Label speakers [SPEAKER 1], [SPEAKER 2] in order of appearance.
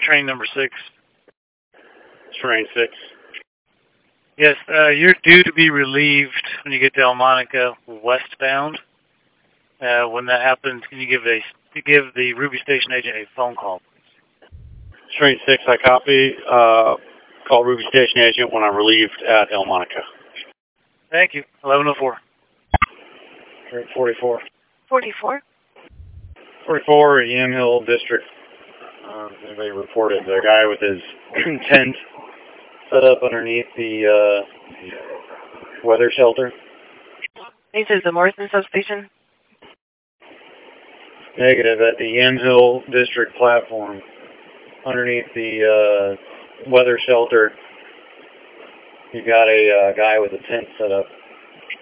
[SPEAKER 1] train number 6.
[SPEAKER 2] Train 6.
[SPEAKER 1] Yes, you're due to be relieved when you get to Elmonica westbound. When that happens, can you give the Ruby Station agent a phone call, please?
[SPEAKER 2] Train 6, I copy. Call Ruby Station agent when I'm relieved at Elmonica.
[SPEAKER 1] Thank you. 1104.
[SPEAKER 2] Train 44.
[SPEAKER 3] 44?
[SPEAKER 2] 44, Yamhill District. Anybody reported the guy with his tent set up underneath the weather shelter?
[SPEAKER 3] This is the Morrison substation?
[SPEAKER 2] Negative, at the Yamhill District platform, underneath the weather shelter. You got a guy with a tent set up.